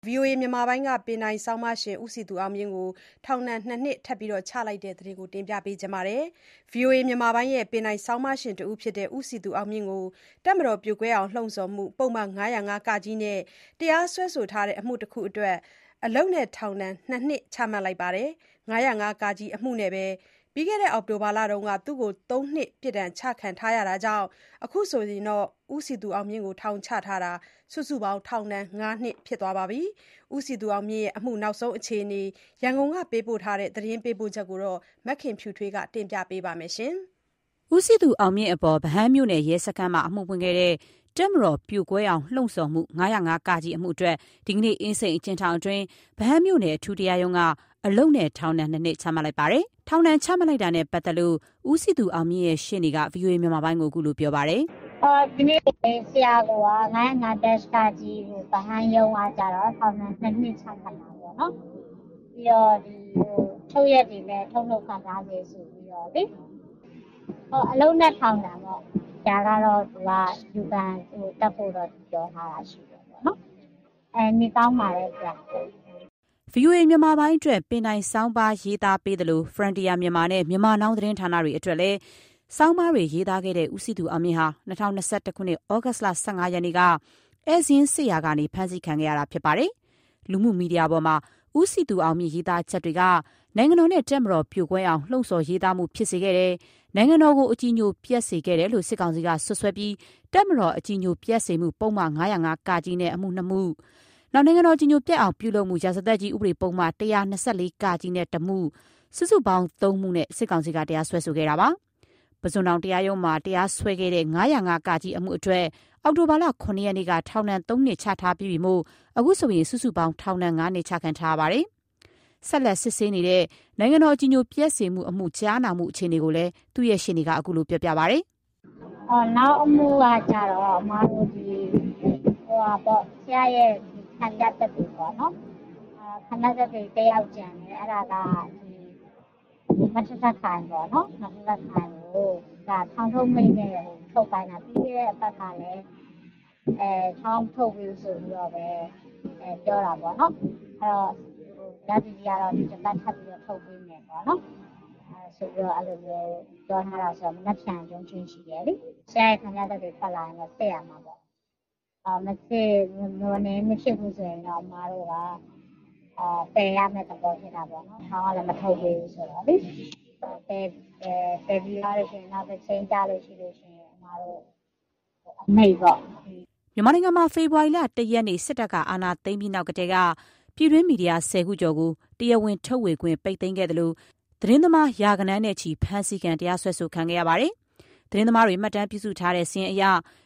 VOA မြန်မာပိုင်းကပင်တိုင်ဆောင်းပါးရှင်ဦးစည်သူအောင်မြင့်ကိုထောင်ဒဏ်2 နှစ်ထပ်မံချလိုက်တဲ့သတင်းကိုတင်ပြပေးထားပါတယ်။ VOA မြန်မာပိုင်းရဲ့ပင်တိုင်ဆောင်းပါးရှင်တဦးဖြစ်တဲ့ဦးစည်သူအောင်မြင့်ကိုတပ်မတော်ပြိုကွဲအောင်လှုံ့ဆော်မှုပုဒ်မ505(က) နဲ့တရားစွဲဆိုထားတဲ့အမှုတခုအတွက်အလုပ်နဲ့ထောင်ဒဏ်2 နှစ်ချမှတ်လိုက်ပါတယ်။ 505(က) အမှုနဲ့ပဲပြီးခဲ့တဲ့အောက်တိုဘာလကသူ့ကို3 နှစ်ပြစ်ဒဏ်ချခံထားရတာကြောင့်အခုဆိုရင်ဦးစည်သူအောင်မြင့်ကိုထောင်ချထားတာစုစုပေါင်းထောင်ဒဏ်5 နှစ်ဖြစ်သွားပါပြီ။ ဦးစည်သူအောင်မြင့်ရဲ့အမှုနောက်ဆုံးအခြေအနေရန်ကုန်ကပေးပို့ထားတဲ့သတင်းပေးပို့ချက်ကိုမခင်ဖြူထွေးကတင်ပြပေးထားပါတယ်။ဦးစည်သူအောင်မြင့်အပေါ်ဗဟန်းမြို့နယ်ရဲစခန်းမှာအမှုဖွင့်ခဲ့တဲ့တပ်မတော်ပြိုကွဲအောင်လှုံ့ဆော်မှု505(က) အမှုအတွက်ဒီကနေ့အင်းစိန်အကျဉ်းထောင်အတွင်းဗဟန်းမြို့နယ်အထူးတရားရုံးကအလုပ်နဲ့ထောင်ဒဏ်2 နှစ်ချမှတ်လိုက်ပါတယ်။ထောင်ဒဏ်ချမှတ်လိုက်တာနဲ့ပတ်သက်လို့ဦးစည်သူအောင်မြင့်ရဲ့ရှေ့နေက VOA မြန်မာပိုင်းကိုအခုလိုပြောပါတယ်။ဒီနေ့ဆရာက505(က) ကိုဗဟန်းရုံးကကြတော့ထောင်ဒဏ်2 နှစ်ချမှတ်တာပေါ့နော်။ပြီးတော့ထုတ်ရက်တွေလည်းထုတ်လုပ်ခံထားစေဆိုပြီးတော့လေအလုံးနဲ့ထောင်ဒဏ်ပေါ့။ဒါကတော့သူကယူခံတက်ဖို့တော့ပြောထားတာရှိတယ်ပေါ့နော်။နေကောင်းပါလေကြာ။ VOA မြန်မာပိုင်းအတွက်ပင်တိုင်ဆောင်းပါးရေးသားပေးသလို Frontier မြန်မာနဲ့မြန်မာနောင်းသတင်းဌာနတွေအတွက်လည်းဆောင်းပါးတွေရေးသားခဲ့တဲ့ဦးစည်သူအောင်မြင့်ဟာ2021ခုနှစ်ဩဂတ်စ်လ15ရက်နေ့ကဧည့်စာရင်းစစ်ရာကနေဖမ်းဆီးခံခဲ့ရတာဖြစ်ပါတယ်။လူမှုမီဒီယာပေါ်မှာဦးစည်သူအောင်မြင့်ရေးသားချက်တွေကနိုင်ငံတော်နဲ့တပ်မတော်ပြိုကွဲအောင်လှုံ့ဆော်ရေးသားမှုဖြစ်စေခဲ့တယ်။နိုင်ငံတော်ကိုအကြည်ညိုပျက်စေခဲ့တယ်လို့စစ်ကောင်စီကဆွဆွဲပြီးတပ်မတော်အကြည်ညိုပျက်စေမှုပုံမှန်505(က) နဲ့အမှု2မှုနိုင်ငံတော်အကြည်ညိုပျက်အောင်ပြုလုပ်မှုရာဇသတ်ကြီးဥပဒေပုံမှန်124(က) နဲ့1မှုစုစုပေါင်း3မှုနဲ့စစ်ကောင်စီကတရားစွဲဆိုခဲ့တာပါ။ပုဇွန်တောင်တရားရုံးမှာတရားစွဲခဲ့တဲ့505(က) အမှုအတွက်အောက်တိုဘာလ9ရက်နေ့ကထောင်ဒဏ်3 နှစ်ချထားပြီးပြီမို့အခုဆိုရင်စုစုပေါင်းထောင်ဒဏ်5 နှစ်ချခံထားရပါတယ်။ဆက်လက်စစ်ဆေးနေတဲ့နိုင်ငံတော်အကြည်ညိုပျက်စေမှုအမှုကြားနာမှုအခြေအနေကိုလည်းသူ့ရဲ့ရှေ့နေကအခုလိုပြောပြပါတယ်။နောက်အမှုကကြတော့အမတို့ဆရာရဲ့ခံပြသက်သေပေါ့နော်။ခံပြသက်သေတယောက်ကြံတယ်အဲ့ဒါကမထထခိုင်ပေါ့နော်။မထထခိုင်ကိုထောင်ထုတ်မိန့်နဲ့ထုတ်ပိုင်းတာပြီးခဲ့တဲ့အပတ်ကလည်းထောင်ထုတ်ပြီးဆိုပြီးတော့ပဲပြောတာပေါ့နော်။အဲ့တော့ဒါဒီကတော့ဒီတစ်ပတ်ထပ်ပြီးတော့ထုတ်ပေးမယ်ပေါ့နော်။ဆိုပြီးတော့အဲ့လိုမျိုးပြောထားတာဆိုတော့မနှက်ဖြန်ကျုံချင်းရှိတယ်လေ။ဆရာရဲ့ခံပြသက်သေဖတ်လာရင်တော့သိရမှာပေါ့။မဖြစ်ဘူးဆိုရင်တော့အမားတို့ကပယ်ရမယ့်သဘောဖြစ်တာပေါ့နော်။ထောင်ကလည်းမထုတ်ပေးဘူးဆိုတော့လေ။ပယ်ပြီးတော့လို့ရှိရင်နောက်တစ်ချိန်ကြာလို့ရှိရင်အမားတို့အမိတ်ပေါ့မြန်မာနိုင်ငံမှာဖေဖော်ဝါရီလ1ရက်နေ့စစ်တပ်ကအာဏာသိမ်းပြီးနောက်ကတည်းကပြည်တွင်းမီဒီယာ10ခုကျော်ကိုတရားဝင်ထုတ်ဝေခွင့်ပိတ်သိမ်းခဲ့တယ်လို့သတင်းသမားရာဂဏန်းနဲ့ချီဖမ်းဆီးခံတရားစွဲဆိုခံခဲ့ရပါတယ်။သတင်းသမားတွေမှတ်တမ်းပြုစုထားတဲ့စာရင်းအရ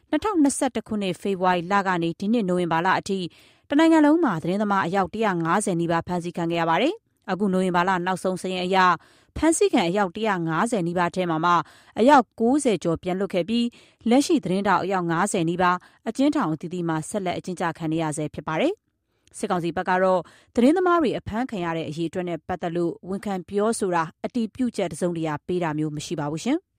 2021ခုနှစ်ဖေဖော်ဝါရီလကနေဒီနှစ်နိုဝင်ဘာလအထိတနိုင်ငံလုံးမှာသတင်းသမားအယောက်150နီးပါးဖမ်းဆီးခံခဲ့ရပါတယ်။အခုနိုဝင်ဘာလနောက်ဆုံးစာရင်းအရဖမ်းဆီးခံအယောက်150နီးပါးထဲမှာအယောက်90ကျော်ပြန်လွတ်ခဲ့ပြီးလက်ရှိသတင်းတောက်အယောက်50နီးပါးအကျဉ်းထောင်အသီးသီးမှာဆက်လက်အကျဉ်းချခံနေရဆဲဖြစ်ပါတယ်။စစ်ကောင်စီဘက်ကတော့သတင်းသမားတွေအဖမ်းခံရတဲ့အရေးအတွက်နဲ့ပတ်သက်လို့ဝန်ခံပြောဆိုတာအတည်ပြုချက်တစုံတရာပေးတာမျိုးမရှိပါဘူးရှင်။